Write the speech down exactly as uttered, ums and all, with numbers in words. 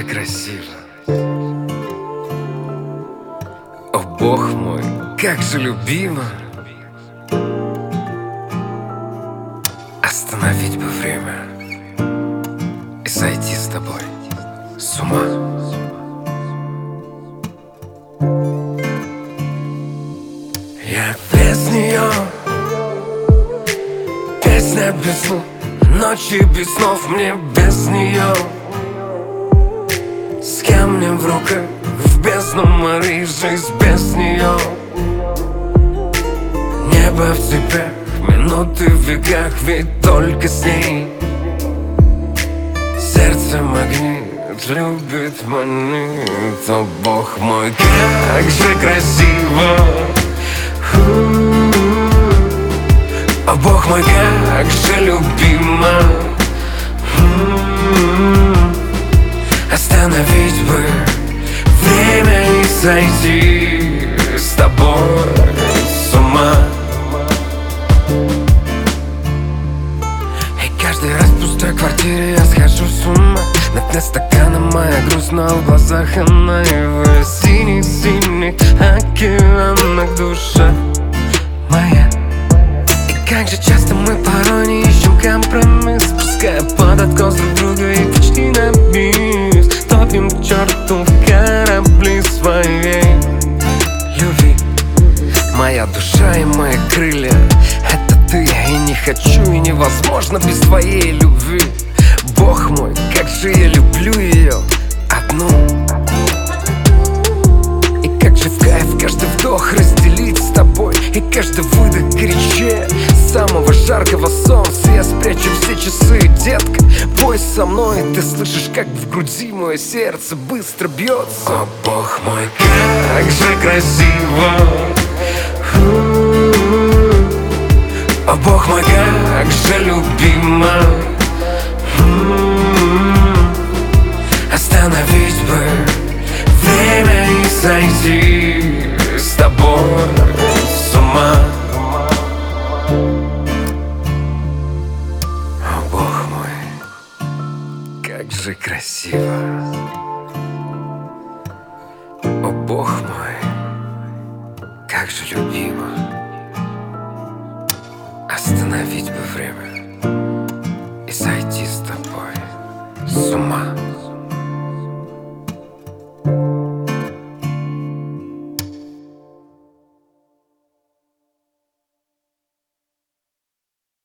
же красиво! О, Бог мой, как же любимо! Остановить бы время и сойти с тобой с ума. Я без нее, песня без слов, ночи без снов, мне без нее. С камнем в руках, в бездну морей, жизнь без нее. Небо в цепях, минуты в веках, ведь только с ней сердце магнит, любит, манит. О, Бог мой, как же красиво! О, Бог мой, как же любимо! Остановить бы время и сойти с тобой с ума. И каждый раз в пустой квартире я схожу с ума. На дне стакана моя грусть, но в глазах она его синий-синий океанах душа моя. И как же часто мы порой не ищем компромисс, пуская под откос друг друга и почти на бис. Топим к черту в корабли своей любви. Моя душа и мои крылья — это ты. И не хочу, и невозможно без твоей любви. Бог мой, как же я люблю ее одну. И как же в кайф каждый вдох разделить с тобой, и каждый выдох горячее самого жаркого солнца. Я спрячу все часы, детка, пой со мной. Ты слышишь, как в груди мое сердце быстро бьется. О, Бог мой, как же красиво! О, Бог мой, как же любимо! Остановить бы время и сойти с тобой с ума. О, Бог мой, как же красиво! О, Бог мой, как же любимо! Остановить бы время и сойти с тобой с ума.